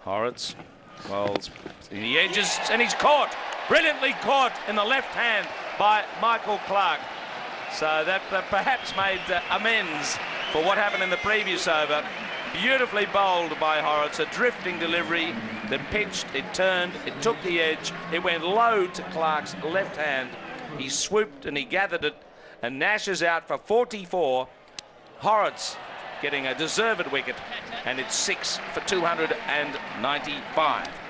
Horrocks rolls in the edges, and he's caught, brilliantly caught in the left hand by Michael Clarke. So that perhaps made amends for what happened in the previous over. Beautifully bowled by Horrocks, a drifting delivery that pitched, it turned, it took the edge, it went low to Clarke's left hand. He swooped and he gathered it, and Nash is out for 44. Horrocks getting a deserved wicket, and it's 6 for 295.